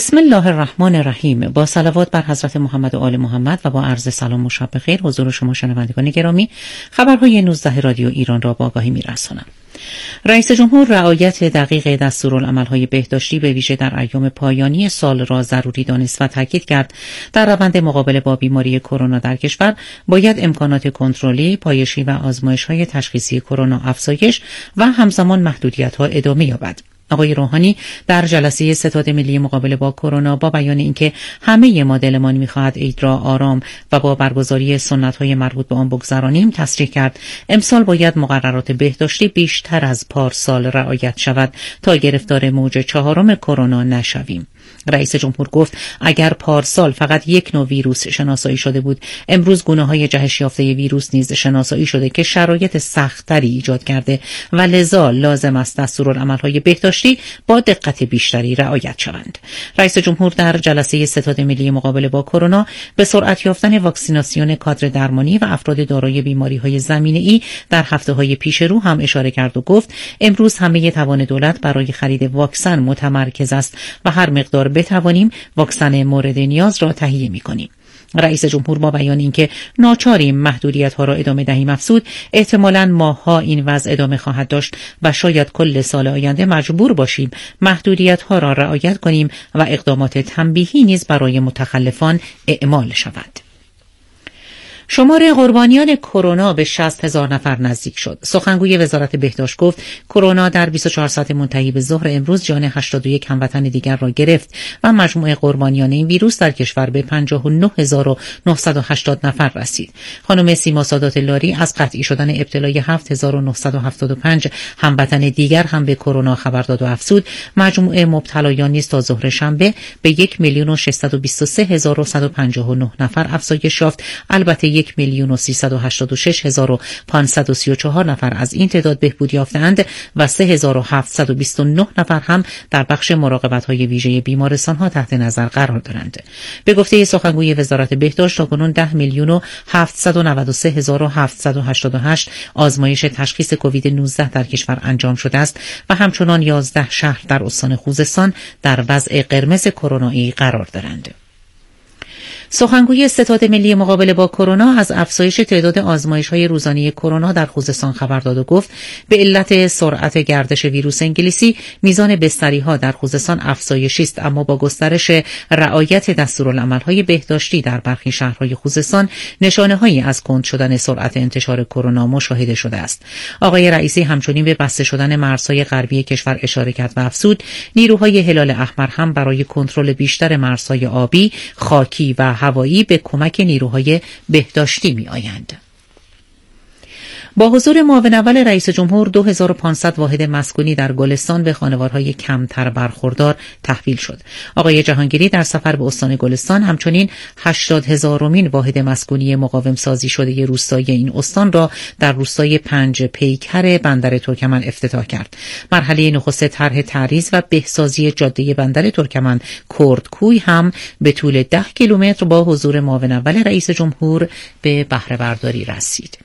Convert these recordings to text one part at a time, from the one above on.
بسم الله الرحمن الرحیم. با صلوات بر حضرت محمد و آل محمد و با عرض سلام و شب بخیر حضور شما شنوندگان گرامی، خبرهای 19 رادیو ایران را با آگاهی می‌رسانم. رئیس جمهور رعایت دقیق دستورالعمل‌های بهداشتی به ویژه در ایام پایانی سال را ضروری دانست و تاکید کرد در روند مقابله با بیماری کرونا در کشور باید امکانات کنترلی، پایشی و آزمایش‌های تشخیصی کرونا افزایش و همزمان محدودیت‌ها ادامه یابد. آقای روحانی در جلسه ستاد ملی مقابله با کرونا با بیان اینکه همه ما دلمان می‌خواهد عید را آرام و با برگزاری سنت‌های مربوط به آن بگذرانیم، تصریح کرد امسال باید مقررات بهداشتی بیشتر از پارسال رعایت شود تا گرفتار موج 4 کرونا نشویم. رئیس جمهور گفت اگر پارسال فقط یک نوع ویروس شناسایی شده بود، امروز گونه‌های جهش یافته ویروس نیز شناسایی شده که شرایط سخت‌تری ایجاد کرده و لذا لازم است دستورالعمل‌های بهداشتی با دقت بیشتری رعایت شوند. رئیس جمهور در جلسه ستاد ملی مقابله با کرونا به سرعت یافتن واکسیناسیون کادر درمانی و افراد دارای بیماری‌های زمینه‌ای در هفته‌های پیش رو هم اشاره کرد و گفت امروز همه توان دولت برای خرید واکسن متمرکز است و هر مقدار بتوانیم واکسن مورد نیاز را تهیه می‌کنیم. رئیس جمهور با بیان اینکه ناچاریم محدودیت‌ها را ادامه دهیم افزود احتمالاً ماه‌ها این وضع ادامه خواهد داشت و شاید کل سال آینده مجبور باشیم محدودیت‌ها را رعایت کنیم و اقدامات تنبیهی نیز برای متخلفان اعمال شود. شمار قربانیان کرونا به 60,000 نفر نزدیک شد. سخنگوی وزارت بهداشت گفت کرونا در 24 ساعت منتهی به ظهر امروز جان 81 هموطن دیگر را گرفت و مجموع قربانیان این ویروس در کشور به 59,980 نفر رسید. خانم سیما سادات لاری از قطعی شدن ابتلای 7,975 هموطن دیگر هم به کرونا خبر داد و افزود مجموع مبتلایان نیز تا ظهر شنبه به 1,623,159 نفر افزایش یافت. البته 1,386,534 نفر از این تعداد بهبود یافتند و 3,729 نفر هم در بخش مراقبت‌های ویژه بیمارستان‌ها تحت نظر قرار دارند. به گفته سخنگوی وزارت بهداشت تاکنون 10,793,788 آزمایش تشخیص کووید 19 در کشور انجام شده است و همچنان 11 شهر در استان خوزستان در وضع قرمز کرونایی قرار دارند. سخنگوی ستاد ملی مقابله با کرونا از افزایش تعداد آزمایش‌های روزانه کرونا در خوزستان خبر داد و گفت به علت سرعت گردش ویروس انگلیسی میزان بستری‌ها در خوزستان افزایشی است، اما با گسترش رعایت دستورالعمل‌های بهداشتی در برخی شهرهای خوزستان نشانه‌هایی از کند شدن سرعت انتشار کرونا مشاهده شده است. آقای رئیسی همچنین به بسته شدن مرزهای غربی کشور اشاره کرد و افزود نیروهای هلال احمر هم برای کنترل بیشتر مرزهای آبی، خاکی و هوایی به کمک نیروهای بهداشتی می آیند. با حضور معاون اول رئیس جمهور 2500 واحد مسکونی در گلستان به خانوارهای کمتر برخوردار تحویل شد. آقای جهانگیری در سفر به استان گلستان همچنین 80,000مین واحد مسکونی مقاوم سازی شده روستایی این استان را در روستای 5 پیکر بندر ترکمن افتتاح کرد. مرحله نخست طرح تعریض و بهسازی جاده بندر ترکمن کردکوی هم به طول 10 کیلومتر با حضور معاون اول رئیس جمهور به بهره برداری رسید.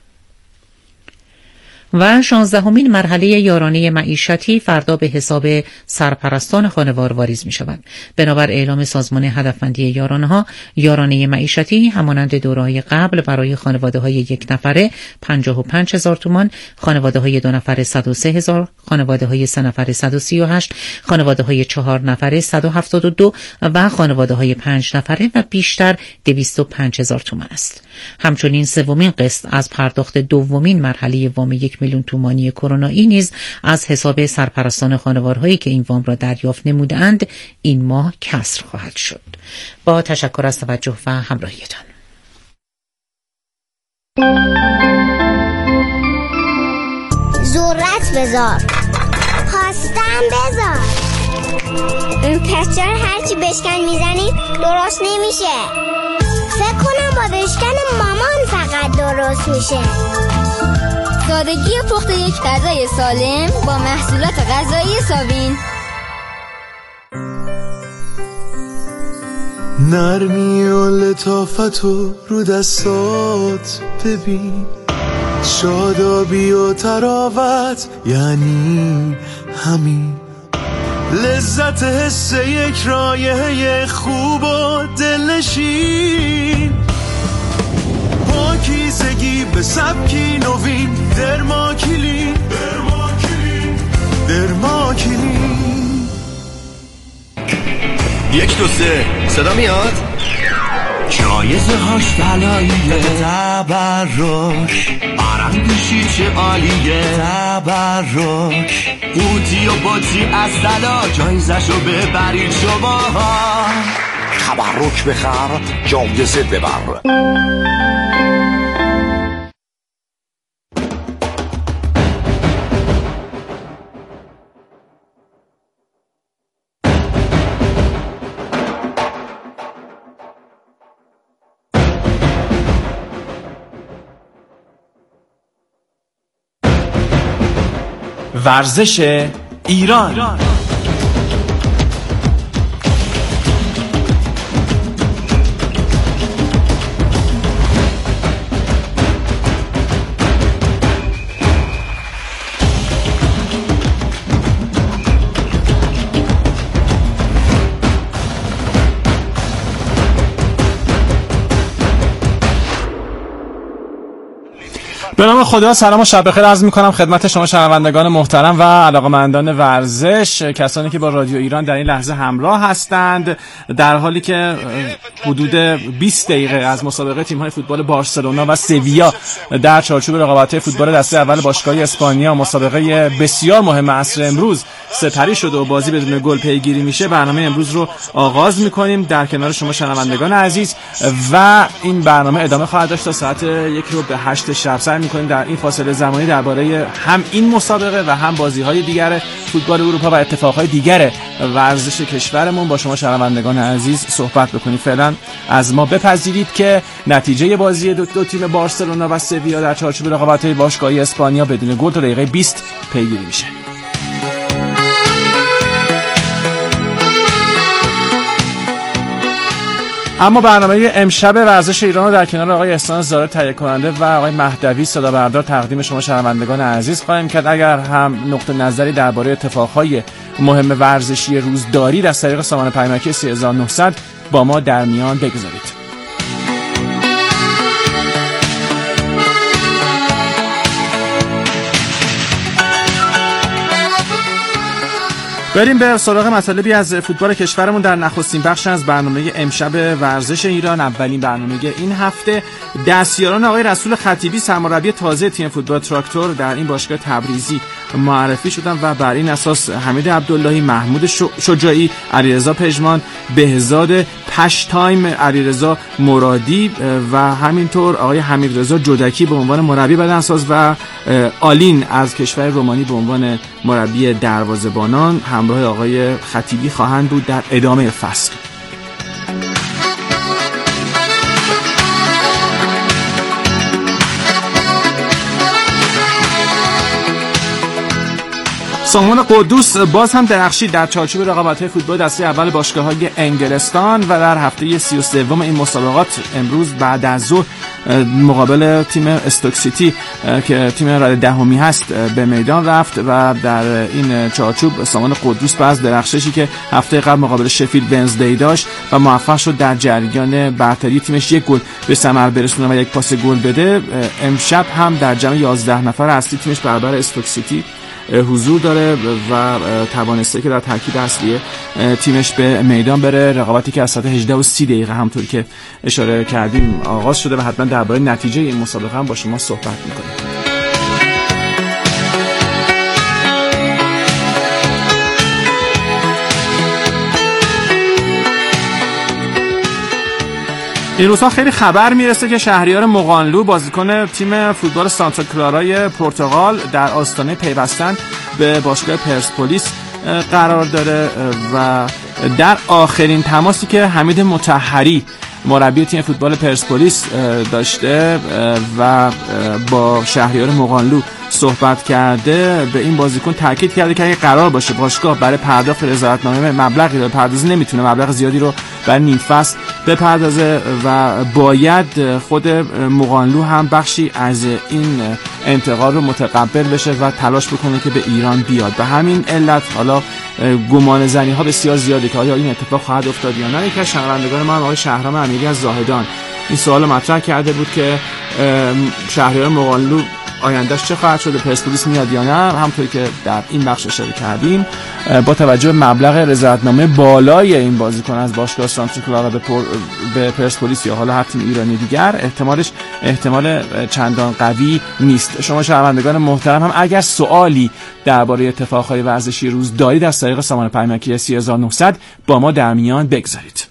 و 16مین مرحله یارانه معیشتی فردا به حساب سرپرستان خانوار واریز می شود. بنابر اعلام سازمان هدفمندی یارانه‌ها، یارانه معیشتی همانند دوره‌های قبل برای خانواده‌های یک نفره 55,000 تومان، خانواده‌های 2 نفره 103,000، خانواده‌های 3 نفره 138، خانواده‌های 4 نفره 172 و خانواده‌های 5 نفره و بیشتر 205,000 تومان است. همچنین سومین قسط از پرداخت دومین مرحله وام 1,000,000 تومانی کرونایی نیز از حساب سرپرستان خانوارهایی که این وام را دریافت نمودند این ماه کسر خواهد شد. با تشکر از توجه و همراهیتان. ذرت بذار، خواستم بذار. پس چرا هرچی بشکن میزنی درست نمیشه؟ فکر کنم با بشکن مامان فقط درست میشه. سادگی پخت یک غذای سالم با محصولات غذایی ساوین. نرمی و لطافت رو دستات ببین، شادابی و تراوت یعنی همین. لذت حس یک رایحه خوب و دلنشین، پاکیزگی به سبکی نوین، درماکلین درماکلین. 1 2 3 صدا میاد؟ جایزه هاش طلاییه، تبرک آرنگشی چه عالیه، تبرک قوطی و باطی از طلا، جایزشو ببرید شماها، تبرک بخر جایزه ببر. ورزش ایران. به نام خدا، سلام و شب بخیر عرض می‌کنم خدمت شما شنوندگان محترم و علاقه‌مندان ورزش، کسانی که با رادیو ایران در این لحظه همراه هستند، در حالی که حدود 20 دقیقه از مسابقه تیم‌های فوتبال بارسلونا و سویا در چارچوب رقابت‌های فوتبال دسته اول باشگاهی اسپانیا، مسابقه بسیار مهم عصر امروز سپری شده و بازی بدون گل پیگیری میشه، برنامه امروز رو آغاز می‌کنیم در کنار شما شنوندگان عزیز و این برنامه ادامه خواهد داشت تا ساعت 7:01 شب. می‌کنیم در این فاصله زمانی درباره هم این مسابقه و هم بازی‌های دیگر فوتبال اروپا و اتفاقهای دیگر ورزش کشورمون با شما شنوندگان عزیز صحبت بکنیم. فعلا از ما بپذیرید که نتیجه بازی دو تیم بارسلونا و سویا در چارچوب رقابت‌های باشگاهی اسپانیا بدون گل تا دقیقه 20 پیگیری میشه. اما برنامه امشب ورزش ایران رو در کنار آقای احسان زاره تهیه کننده و آقای مهدوی صدا بردار تقدیم شما شنوندگان عزیز خواهیم کرد. اگر هم نقطه نظری درباره اتفاقهای مهم ورزشی روز دارید از طریق سامان پیامکی 3900 با ما در میان بگذارید. بریم به سراغ مطالبی از فوتبال کشورمون در نخستین بخش از برنامه امشب ورزش ایران. اولین برنامه این هفته دستیاران آقای رسول خطیبی سرمربی تازه تیم فوتبال تراکتور در این باشگاه تبریزی معرفی شدن و بر این اساس حمید عبداللهی، محمود شجاعی، علیرضا پژمان، بهزاد پشتایم، علیرضا مرادی و همینطور آقای حمیدرضا جودکی به عنوان مربی بدنساز و آلین از کشور رومانی به عنوان مربی دروازه‌بانان همراه آقای خطیبی خواهند بود در ادامه فصل. سامان قدوس باز هم درخشید در چارچوب رقابت‌های فوتبال دسته اول باشگاه‌های انگلستان و در هفته 33 این مسابقات امروز بعد از ظهر مقابل تیم استوک سیتی که تیم رده دهمی هست به میدان رفت و در این چارچوب سامان قدوس باز درخششی که هفته قبل مقابل شفیلد ونزدی داشت و موفق شد در جریان برتری تیمش یک گل به ثمر برسونه و یک پاس گل بده، امشب هم در جمع 11 نفر اصلی تیمش برابر استوک سیتی حضور داره و توانسته که در ترکیب اصلی تیمش به میدان بره. رقابتی که از ساعت 18:30 همونطور که اشاره کردیم آغاز شده و حتما درباره نتیجه این مسابقه هم با شما صحبت می‌کنیم. این روزها خیلی خبر میرسه که شهریار مقانلو بازیکن تیم فوتبال سانتا کلارای پرتغال در آستانه پیوستن به باشگاه پرسپولیس قرار داره و در آخرین تماسی که حمید مطهری مربی تیم فوتبال پرسپولیس داشته و با شهریار مقانلو صحبت کرده به این بازیکن تاکید کرده که اگه قرار باشه باشگاه برای پرداخت رضایتنامه مبلغی رو بپردازه، نمیتونه مبلغ زیادی رو برای نیم فصل بپردازه و باید خود مقانلو هم بخشی از این انتقال رو متقبل بشه و تلاش بکنه که به ایران بیاد. به همین علت حالا گمان زنی ها بسیار زیاده که آیا این اتفاق خواهد افتاد یا نه. یکی از شنوندگان ما آقای شهرام امیری از زاهدان این سوال مطرح کرده بود که شهریار مقانلو آیندهش چه خواهد شده، پرسپولیس میاد یا نه. همونطوری که در این بخش اشاره کردیم با توجه به مبلغ رضایتنامه بالای این بازیکن از باشگاه سانتری کلارا به پرسپولیس یا حالا هر تیم ایرانی دیگر احتمالش احتمال چندان قوی نیست. شما شنوندگان محترم هم اگر سوالی درباره اتفاقهای ورزشی روز دارید از طریق سامان پیامکی 3900 با ما در میان بگذارید.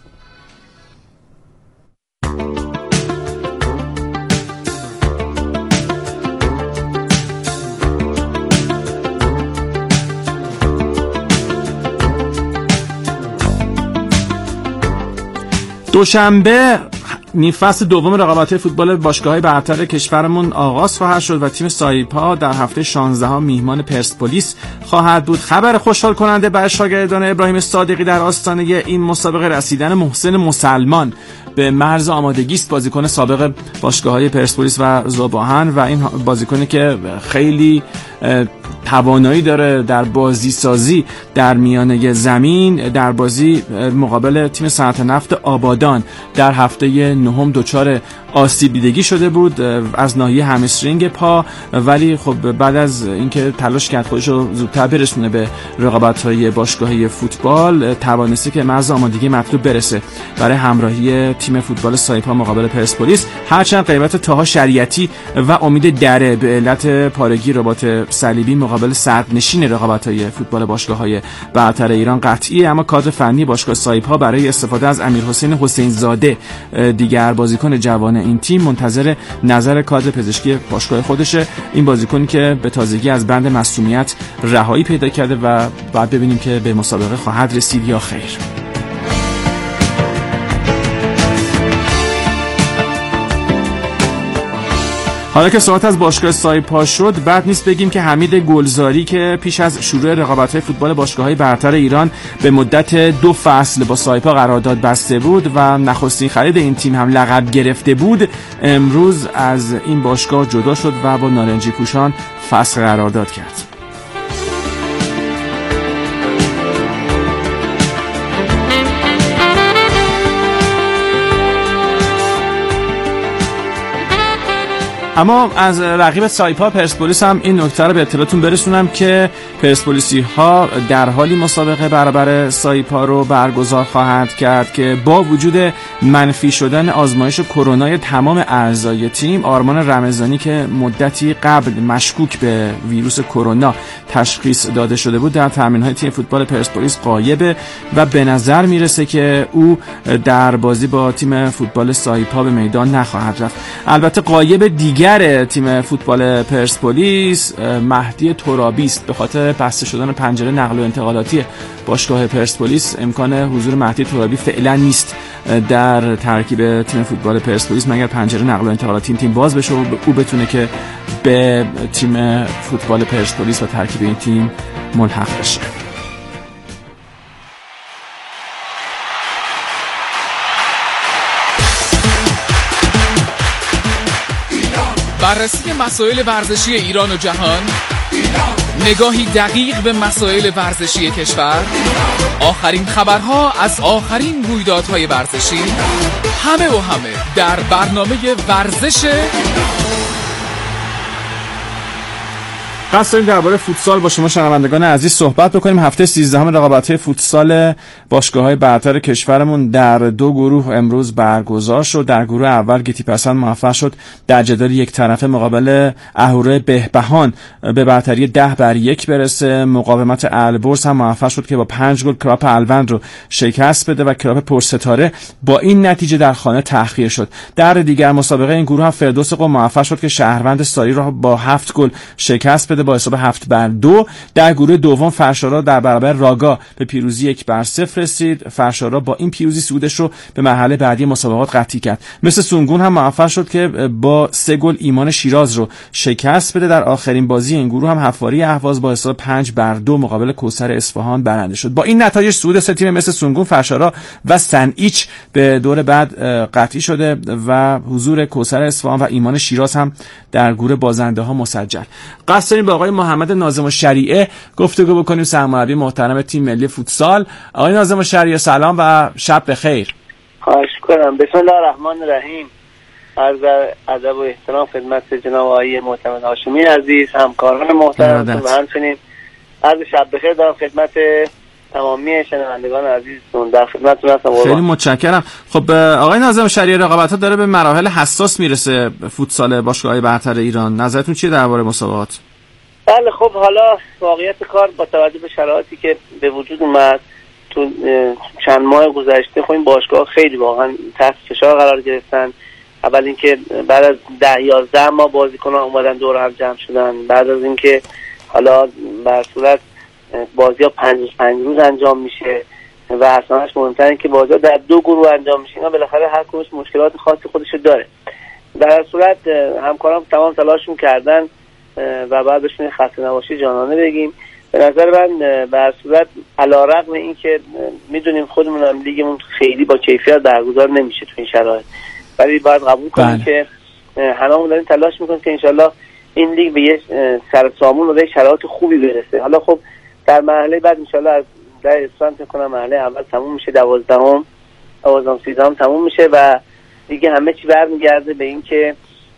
دوشنبه نیم فصل دوم رقابت‌های فوتبال باشگاه‌های برتر کشورمون آغاز خواهد شد و تیم سایپا در هفته 16 میهمان پرسپولیس خواهد بود. خبر خوشحال کننده برای شاگردان ابراهیم صادقی در آستانه این مسابقه رسیدن محسن مسلمان به مرز آمادگی است. بازیکن سابق باشگاه‌های پرسپولیس و ذوب‌آهن و این بازیکنی که خیلی توانایی داره در بازی سازی در میانه زمین. در بازی مقابل تیم صنعت نفت آبادان در هفته نهم دچار آسیب دیدگی شده بود از ناحیه همسترینگ پا، ولی خب بعد از اینکه تلاش کرد خودش رو زودتر برسونه به رقابت‌های باشگاهی فوتبال توانسته که مرز آمادگی مطلوب برسه برای همراهی تیم فوتبال سایپا مقابل پرسپولیس. هرچند غیبت طاها شریعتی و امید دره به علت پارگی رباط صلیبی مقابل صدرنشین رقابت‌های فوتبال باشگاه‌های برتر ایران قطعیه، اما کادر فنی باشگاه سایپا برای استفاده از امیرحسین حسین‌زاده دیگر بازیکن جوان این تیم منتظر نظر کادر پزشکی باشگاه خودشه. این بازیکنی که به تازگی از بند معصومیت رهایی پیدا کرده و بعد ببینیم که به مسابقه خواهد رسید یا خیر. حالا که صحبت از باشگاه سایپا شد، بعد نیست بگیم که حمید گلزاری که پیش از شروع رقابت‌های فوتبال باشگاه‌های برتر ایران به مدت 2 فصل با سایپا قرارداد بسته بود و نخستین خرید این تیم هم لقب گرفته بود، امروز از این باشگاه جدا شد و با نارنجی پوشان فسخ قرارداد کرد. اما از رقیب سایپا پرسپولیس هم این نکته رو به اطلاعتون برسونم که پرسپولیسی ها در حالی مسابقه برابر سایپا رو برگزار خواهند کرد که با وجود منفی شدن آزمایش کرونای تمام اعضای تیم، آرمان رمضانی که مدتی قبل مشکوک به ویروس کرونا تشخیص داده شده بود در تمرین‌های تیم فوتبال پرسپولیس غایبه و به نظر میرسه که او در بازی با تیم فوتبال سایپا به میدان نخواهد رفت. البته غایب دیگر تیم فوتبال پرسپولیس مهدی ترابی است. به خاطر بسته شدن پنجره نقل و انتقالاتی باشگاه پرسپولیس امکان حضور مهدی ترابی فعلا نیست در ترکیب تیم فوتبال پرسپولیس مگر پنجره نقل و انتقالاتی این تیم باز بشه و او بتونه که به تیم فوتبال پرسپولیس و ترکیب این تیم ملحق بشه. بررسی مسائل ورزشی ایران و جهان، نگاهی دقیق به مسائل ورزشی کشور، آخرین خبرها از آخرین رویدادهای ورزشی، همه و همه در برنامه ورزش. قصد داریم درباره فوتسال با شما شنوندگان عزیز صحبت بکنیم. هفته 13 رقابت‌های فوتسال باشگاه‌های برتر کشورمون در 2 گروه امروز برگزار شد. در گروه اول گیتیپسند موفق شد در جدال یک طرفه مقابل اهوره بهبهان به برتری 10-1 برسه. مقاومت البرز هم موفق شد که با 5 گل کراپ الوند رو شکست بده و کراپ پرستاره با این نتیجه در خانه تأخیر شد. در دیگر مسابقه این گروه هم فردوس قم موفق شد که شهروند ساری رو با 7 گل شکست بده بده با حساب 7-2. در گروه دوم فرشارا در برابر راگا به پیروزی 1-0 رسید. فرشارا با این پیروزی صعودش رو به مرحله بعدی مسابقات قطعی کرد. مثل سونگون هم موفق شد که با 3 گل ایمان شیراز رو شکست بده. در آخرین بازی این گروه هم حفاری اهواز با حساب 5-2 مقابل کوثر اصفهان برنده شد. با این نتایج صعود 3 تیم مثل سونگون، فرشارا و سنئیچ به دور بعد قطعی شده و حضور کوثر اصفهان و ایمان شیراز هم در گروه بازنده ها مسجل. قصد داریم با آقای محمد ناظم الشریعه گفتگو بکنیم، سرمربی محترم تیم ملی فوتسال. آقای ناظم الشریعه سلام و شب بخیر. خواهش کنم. بسم الله الرحمن الرحیم. عرض ادب و احترام خدمت جناب آقای محترم هاشمی عزیز، همکاران محترم و همچنین عرض شب بخیر دارم خدمت تمامی شنوندگان عزیزتون. در خدمتتون هستم. خیلی متشکرم. خب آقای ناظم الشریعه، رقابت‌ها داره به مراحل حساس میرسه فوتسال باشگاه‌های برتر ایران. نظرتون چیه درباره مسابقات؟ بله خب حالا واقعیت کار با توجه به شرایطی که به وجود اومد تو چند ماه گذشته، خب این باشگاه خیلی واقعا تحت فشار قرار گرفتن. اول اینکه بعد از 10-11 ماه بازیکن‌ها اومدن دور هم جمع شدن، بعد از اینکه حالا به صورت بازی‌ها 5 روز انجام میشه و اصلاًش مهم‌تر اینه که بازی‌ها در 2 گروه انجام میشه. اینا بالاخره هر کدومش مشکلات خاصی خودش داره. در صورت همکاران تمام تلاششون کردن و بعد بهشون خسته نباشی جانانه بگیم. به نظر من به صورت علی‌رغم اینکه میدونیم خودمون هم لیگمون خیلی با کیفیت برگزار نمیشه تو این شرایط، ولی باید قبول کنیم که هممون داریم تلاش میکنیم که انشالله این لیگ به یه سرسامون و به شرایط خوبی برسه. حالا خب در مرحله بعد انشالله از 10 اسفند کنم مرحله اول تموم میشه، 12ام 13ام تموم میشه و دیگه همه چی برمیگرده به این که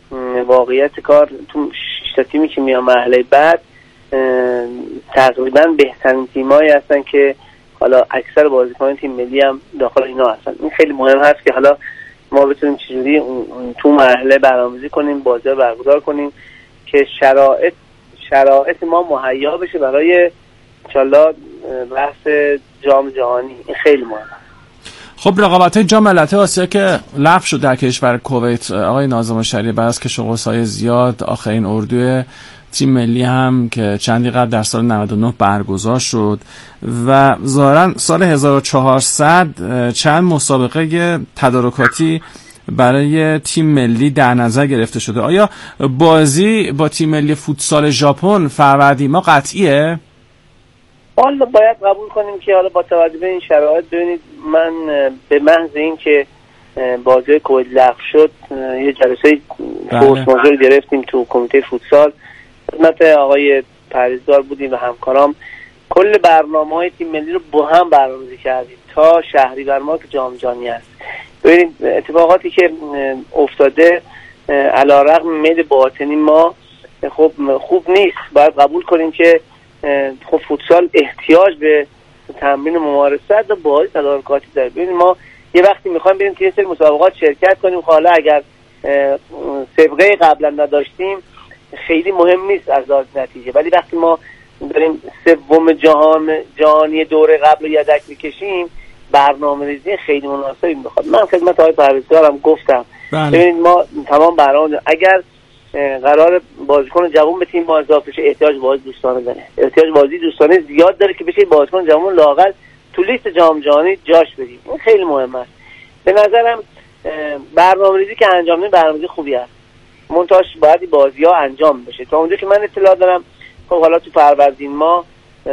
واقعیت کار تو 6 تا تیمی که میان مرحله بعد تقریبا بهترین تیمایی هستن که حالا اکثر بازیکنان تیم ملی هم داخل اینا هستن. این خیلی مهم هست که حالا ما بتونیم چجوری تو مرحله برنامه‌ریزی کنیم، بازی‌ها برگزار کنیم که شرایط ما مهیا بشه برای انشالله بحث جام جهانی. این خیلی مهمه. خب رقابت‌های جام ملت‌های آسیا که لغو شد در کشور کویت، آقای ناظم الشریعه، بعد از کش و قوس‌های زیاد آخرین اردوی تیم ملی هم که چندی قبل در سال 99 برگزار شد و ظاهراً سال 1400 چند مسابقه تدارکاتی برای تیم ملی در نظر گرفته شده. آیا بازی با تیم ملی فوتسال ژاپن فروردین ما قطعیه؟ حالا باید قبول کنیم که حالا با توجه به این شرایط ببینید، من به محض این که بازی کویت لغو شد یه جلسه فورس ماژور گرفتیم تو کمیته فوتسال، خدمت آقای پریزگار بودیم و همکارام، کل برنامه‌های تیم ملی رو با هم برنامه‌ریزی کردیم تا شهریور ماه که جام جهانی است. ببینید اتفاقاتی که افتاده علی‌رغم میل باطنی ما خب خوب نیست. باید قبول کنیم که خب فوتسال احتیاج به تمرین ممارست و بازی تدارکاتی داره. ببینید ما یه وقتی میخوایم بریم که یه سری مسابقات شرکت کنیم، حالا اگر سابقه قبلا نداشتیم خیلی مهم نیست از نتیجه، ولی وقتی ما داریم سوم جهانی دوره قبل رو یدک میکشیم برنامه‌ریزی خیلی مناسبی میخواد. من خدمت آقای پرویزگارم گفتم ببینید ما تمام برنامه اگر قرار بازیکن جوان به تیم ما اضافه بشه احتیاج بازی دوستانه داره، احتیاج بازی دوستانه زیاد داره که بشه بازیکن جوان لااقل تو لیست جام جهانی جاش بدیم. این خیلی مهم است. به نظرم برنامه‌ریزی که انجام میدیم برنامه‌ریزی خوبی است، منتهاش باید بازی‌ها انجام بشه. تا اونجا که من اطلاع دارم خب حالا تو فروردین ما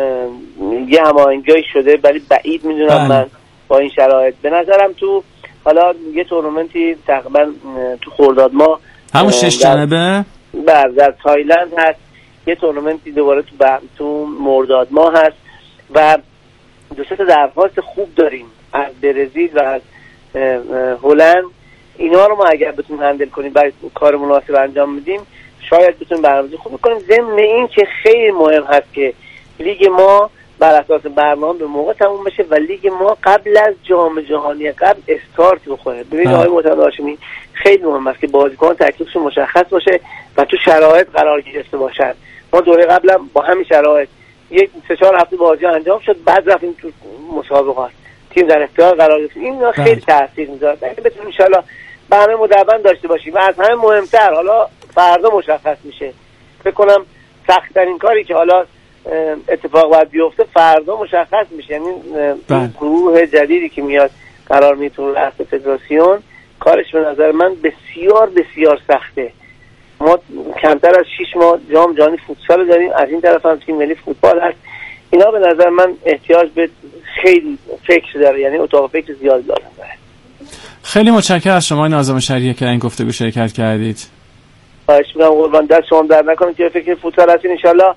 یه هماهنگی شده، ولی بعید میدونم من با این شرایط. به نظرم تو حالا یه تورنمنتی تقریبا تو خرداد ما همون 6 جانبه در تایلند هست، یه تورنمنتی دوباره تو مرداد ما هست و دو سه تا درخواست خوب داریم از برزیل و از هلند. اینا رو ما اگر بتونیم هندل کنیم برای کار مناسب انجام بدیم شاید بتونیم برنامه‌ریزی خوب کنیم. ضمن این که خیلی مهم هست که لیگ ما بر اساس برنامه به موقع تموم بشه و لیگ ما قبل از جام جهانی قبل استارت بخوره. ببینید آقای محترم هاشمی خیلی مهم است که بازیکن تکلیفشون مشخص باشه و تو شرایط قرار گرفته باشن. ما دوره قبلا با همین شرایط یک 3-4 هفته بازی انجام شد، بعد رفتیم تو مسابقات، تیم در اختیار قرار گرفت. این خیلی تاثیر میذاره. اگه بتونیم ان شاءالله برنامه مدون داشته باشیم و از همه مهمتر حالا فردا مشخص میشه، فکر کنم سخت‌ترین کاری که حالا اتفاق باید بیفته فردا مشخص میشه. یعنی گروه جدیدی که میاد قرار میتونه رأس فدراسیون، کارش به نظر من بسیار بسیار سخته. ما کمتر از 6 ماه جام جهانی فوتسال داریم، از این طرف هم تیم ملی فوتبال هست. اینا به نظر من احتیاج به خیلی فکر داره، یعنی اتاق فکر زیاد لازم داره. خیلی متشکرم از شما ناظم شریعه که این گفتگو شرکت کردید. خواهش می‌کنم قربان، دست شما در نکنه که فکر فوتبال هستین. ان شاءالله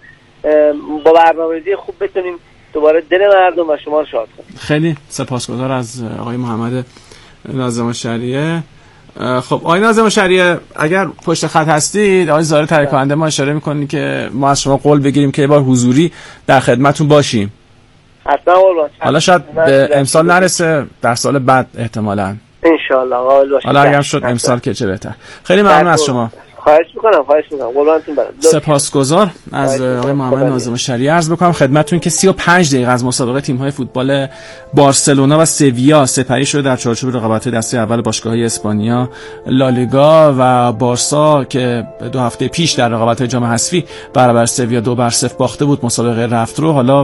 با برنامه‌ریزی خوب بتونیم دوباره دل مردم و شما رو شاد کنیم. خیلی سپاسگزار از آقای محمد ناظم شریعه. خب آقای ناظم شریعه، اگر پشت خط هستید، آقای زاره ترک‌کننده ما اشاره می‌کنید که ما از شما قول بگیریم که یه بار حضوری در خدمتتون باشیم. حتما قربان. حالا شاید به امسال نرسه، در سال بعد احتمالاً ان شاء الله قابل باشه. حالا اگر شد امسال که چه بهتر. خیلی ممنون از شما. خواهش میکنم قربانتون برم. سپاسگزار از آقای محمد ناظم شریعه. عرض بکنم خدمتتون که 35 دقیقه از مسابقه تیم‌های فوتبال بارسلونا و سویا سپری شده در چارچوب رقابت‌های دسته اول باشگاه‌های اسپانیا لالیگا و بارسا که 2 هفته پیش در رقابت‌های جام حذفی برابر سویا 2-0 باخته بود مسابقه رفت رو، حالا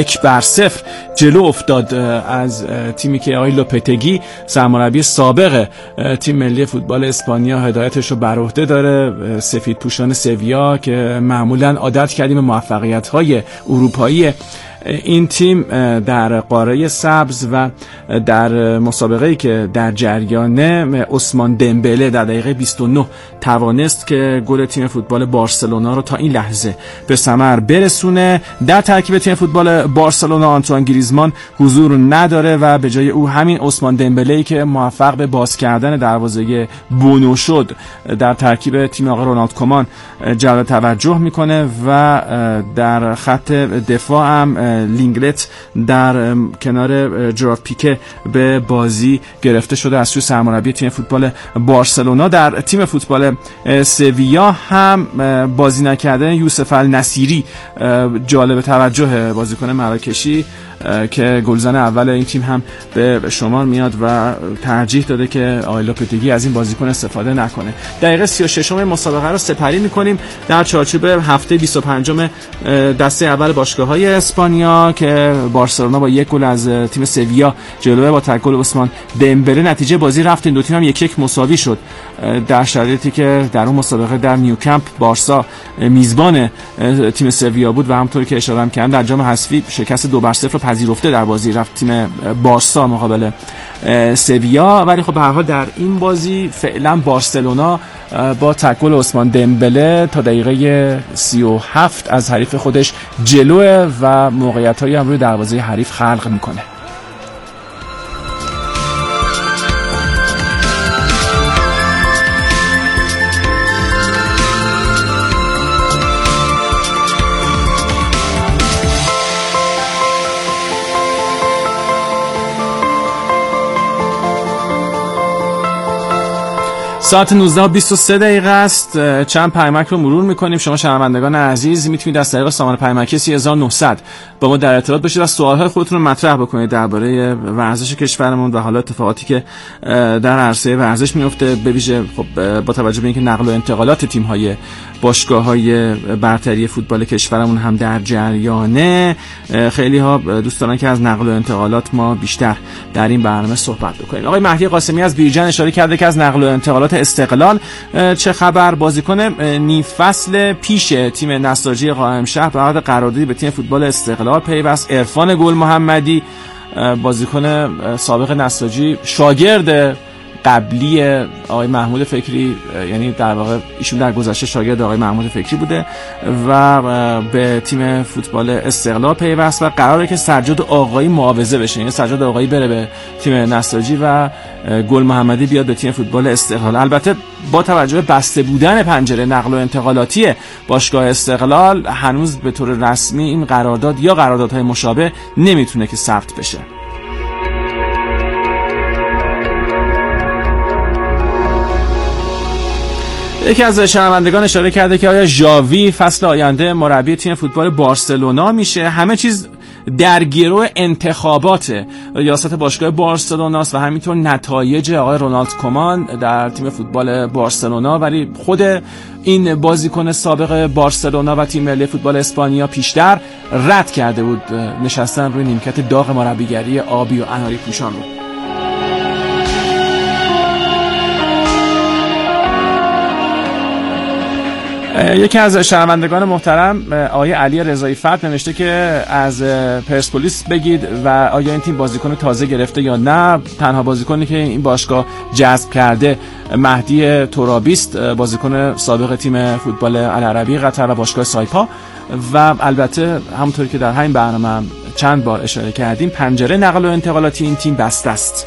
1-0 جلو افتاد از تیمی که آقای لوپتگی سرمربی سابق تیم ملی فوتبال اسپانیا هدایتش رو بر عهده داره. سفید پوشان سویا که معمولاً عادت کردیم به موفقیت‌های اروپایی این تیم در قاره سبز و در مسابقه‌ای که در جریانه عثمان دمبله در دقیقه 29 توانست که گل تیم فوتبال بارسلونا رو تا این لحظه به ثمر برسونه. در ترکیب تیم فوتبال بارسلونا آنتوان گریزمان حضور نداره و به جای او همین عثمان دمبله‌ای که موفق به باز کردن دروازه بونو شد در ترکیب تیم آقای رونالد کومان جلب توجه میکنه و در خط دفاع هم لینگلت در کنار جراف پیکه به بازی گرفته شده از سوی سرمربی تیم فوتبال بارسلونا. در تیم فوتبال سویا هم بازی نکرده یوسف النصیری جالب توجه، بازیکن مراکشی که گلزن اول این تیم هم به شمار میاد و ترجیح داده که آقای لوپتگی از این بازیکن استفاده نکنه. دقیقه 36 مسابقه رو سپری میکنیم در چارچوب هفته 25 دسته اول باشگاه‌های اسپانیا که بارسلونا با 1 گل از تیم سویا جلوه با گل عثمان دمبله. نتیجه بازی رفت این دو تیم هم 1-1 مساوی شد در شرایطی که در اون مسابقه در نیوکمپ بارسا میزبان تیم سویا بود و همونطور که اشاره کردم در جام حذفی شکست 2-0 رو پذیرفته در بازی رفت تیم بارسا مقابل سویا. ولی خب به هر حال در این بازی فعلا بارسلونا با گل عثمان دمبله تا دقیقه 37 از حریف خودش جلوه و موقعیت‌هایی هم روی دروازه حریف خلق میکنه. ساعت 19:23 است. چند پیامک رو مرور میکنیم. شما شنوندگان عزیز میتونید از طریق سامان پیامکی 3900 با ما در ارتباط باشید و سوالهای خودتون رو مطرح بکنید درباره ورزش کشورمون و حالا اتفاقاتی که در عرصه ورزش میفته، به ویژه خب با توجه به اینکه نقل و انتقالات تیم‌های باشگاه‌های برتری فوتبال کشورمون هم در جریانه. خیلی ها دوست دارن که از نقل و انتقالات ما بیشتر در این برنامه صحبت بکنیم. آقای مهدی قاسمی از بیرجن اشاره کرده که از نقل و انتقالات استقلال چه خبر؟ بازیکن نیم فصل پیش تیم نساجی قائمشهر به عقد قراردادی به تیم فوتبال استقلال پیوست. عرفان گل محمدی بازیکن سابق نساجی، شاگرد قبلی آقای محمود فکری، یعنی در واقع ایشون در گذشته شاگرد آقای محمود فکری بوده و به تیم فوتبال استقلال پیوست و قراره که سجاد آقایی معاوضه بشه، یعنی سجاد آقایی بره به تیم نساجی و گل محمدی بیاد به تیم فوتبال استقلال. البته با توجه به بسته بودن پنجره نقل و انتقالاتی باشگاه استقلال هنوز به طور رسمی این قرارداد یا قراردادهای مشابه نمیتونه که ثبت بشه. یکی از شنوندگان اشاره کرده که آیا ژاوی فصل آینده مربی تیم فوتبال بارسلونا میشه؟ همه چیز در گرو انتخابات ریاست باشگاه بارسلوناست و همینطور نتایج آقای رونالد کومان در تیم فوتبال بارسلونا، ولی خود این بازیکن سابق بارسلونا و تیم ملی فوتبال اسپانیا پیشتر رد کرده بود نشستن روی نیمکت داغ مربیگری آبی و اناری پوشان رو. یکی از شنوندگان محترم آقای علی رضایی فرد نوشته که از پرسپولیس بگید و آیا این تیم بازیکن تازه گرفته یا نه. تنها بازیکنی که این باشگاه جذب کرده مهدی ترابی است، بازیکن سابق تیم فوتبال العربی قطر و باشگاه سایپا. و البته همونطوری که در همین برنامه چند بار اشاره کردیم پنجره نقل و انتقالاتی این تیم بسته است.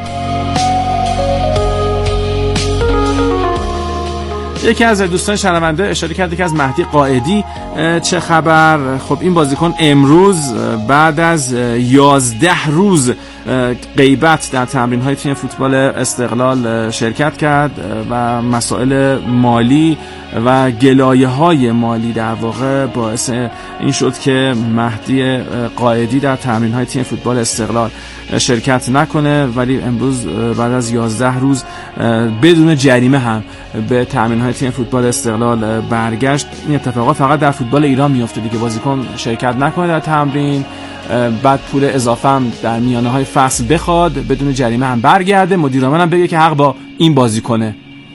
یکی از دوستان شنونده اشاره کرده که از مهدی قائدی چه خبر. خب این بازیکن امروز بعد از 11 روز غیبت در تمرین‌های تیم فوتبال استقلال شرکت کرد و مسائل مالی و گلایه‌های مالی در واقع باعث این شد که مهدی قائدی در تمرین‌های تیم فوتبال استقلال شرکت نکنه، ولی امروز بعد از 11 روز بدون جریمه هم به تمرین‌های تیم فوتبال استقلال برگشت. این اتفاقات فقط در فوتبال ایران میفته دیگه، بازیکن شرکت نکنه در تمرین، بعد پول اضافه هم در میانه‌های فصل بخواد، بدون جریمه هم برگرده، مدیر عامل هم بگه که حق با این بازیکنه.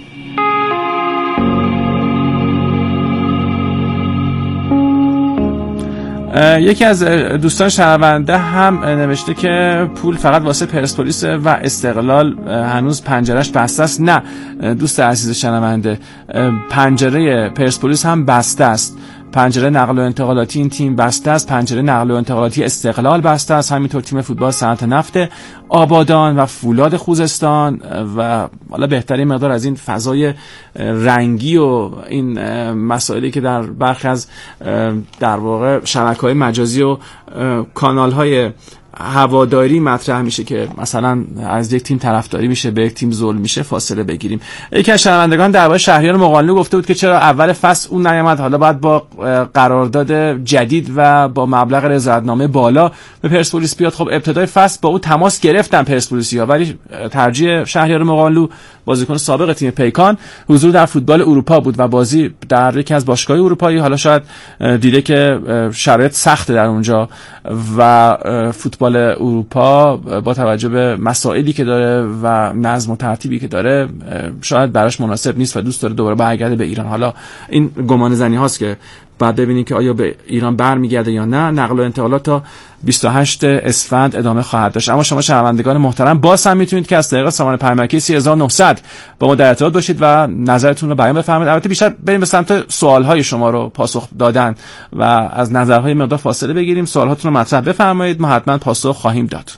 یکی از دوستان شنونده هم نوشته که پول فقط واسه پرسپولیس و استقلال هنوز پنجرهش بسته است. نه دوست عزیز شنونده، پنجره پرسپولیس هم بسته است، پنجره نقل و انتقالاتی این تیم بسته است، پنجره نقل و انتقالاتی استقلال بسته است، همینطور تیم فوتبال صنعت نفت آبادان و فولاد خوزستان و حالا بهترین مقدار از این فضای رنگی و این مسائلی که در برخی از در واقع شبکه‌های مجازی و کانال‌های هواداری مطرح میشه که مثلا از یک تیم طرفداری میشه به یک تیم ظلم میشه فاصله بگیریم. یکی از شنوندگان درباره شهریار مقانلو گفته بود که چرا اول فصل اون نیامد، حالا باید با قرارداد جدید و با مبلغ رضایتنامه بالا به پرسپولیس بیاد. خب ابتدای فصل با او تماس گرفتن پرسپولیسیا، ولی ترجیح شهریار مقانلو بازیکن سابق تیم پیکان حضور در فوتبال اروپا بود و بازی در یکی از باشگاه‌های اروپایی. حالا شاید دیده که شرایط سخته در اونجا و فوتبال اروپا با توجه به مسائلی که داره و نظم و ترتیبی که داره شاید براش مناسب نیست و دوست داره دوباره برگرده به ایران. حالا این گمان زنی هاست که بعد ببینیم که آیا به ایران برمیگرده یا نه. نقل و انتقالات تا 28 اسفند ادامه خواهد داشت. اما شما شنوندگان محترم باز هم میتونید که از طریق سامانه پیامکی 3900 با ما در ارتباط باشید و نظرتون رو بیان بفرمایید. البته بیشتر بریم به سمت سوالهای شما رو پاسخ دادن و از نظرهای مقدار فاصله بگیریم. سوالاتون رو مطرح بفرمایید، ما حتما پاسخ خواهیم داد.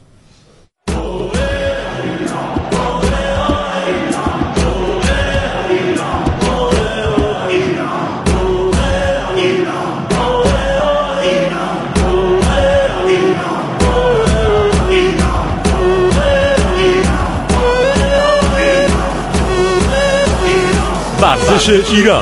ورزش ایران.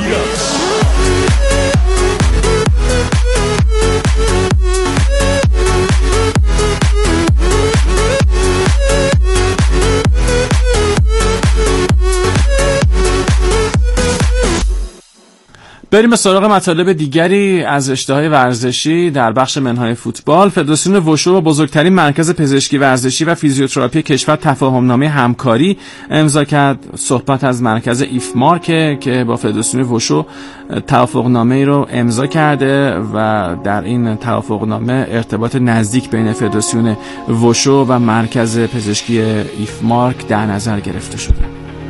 بریم به سراغ مطالب دیگری از رشته‌های ورزشی در بخش منهای فوتبال. فدراسیون وشو با بزرگترین مرکز پزشکی ورزشی و فیزیوتراپی کشور تفاهمنامه همکاری امضا کرد. صحبت از مرکز ایفمارک که با فدراسیون وشو توافقنامه‌ای رو امضا کرده و در این توافقنامه ارتباط نزدیک بین فدراسیون وشو و مرکز پزشکی ایفمارک در نظر گرفته شده.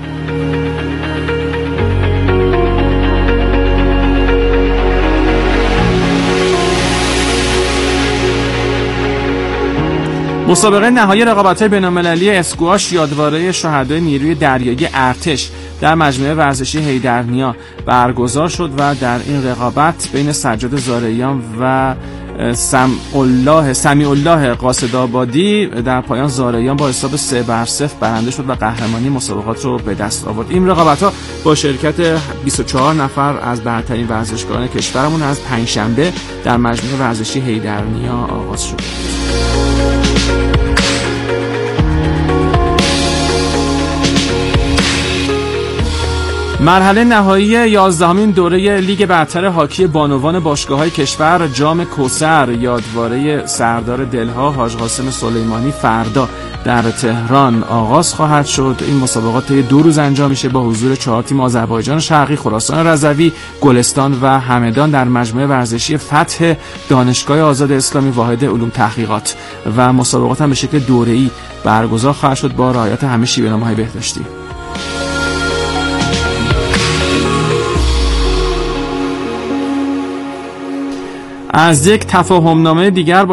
مسابقه نهایی رقابت‌های بین‌المللی اسکواش یادواره شهدای نیروی دریایی ارتش در مجمع ورزشی حیدرنیا برگزار شد و در این رقابت بین سجاد زارعیان و سمیع الله قاصدآبادی در پایان زارعیان با حساب 3-0 برنده شد و قهرمانی مسابقات رو به دست آورد. این رقابت‌ها با شرکت 24 نفر از برترین ورزشکاران کشورمون از پنجشنبه در مجمع ورزشی حیدرنیا آغاز شد. مرحله نهایی 11مین دوره لیگ برتر هاکی بانوان باشگاه‌های کشور جام کوثر یادواره سردار دلها حاج قاسم سلیمانی فردا در تهران آغاز خواهد شد. این مسابقات 2 روز انجام میشه با حضور 4 تیم آذربایجان شرقی، خراسان رضوی، گلستان و همدان در مجمع ورزشی فتح دانشگاه آزاد اسلامی واحد علوم تحقیقات و مسابقات هم به شکل دوره‌ای برگزار خواهد شد با رعایت همه شیوه‌نامه‌های بهداشتی. از یک تفاهمنامه دیگر با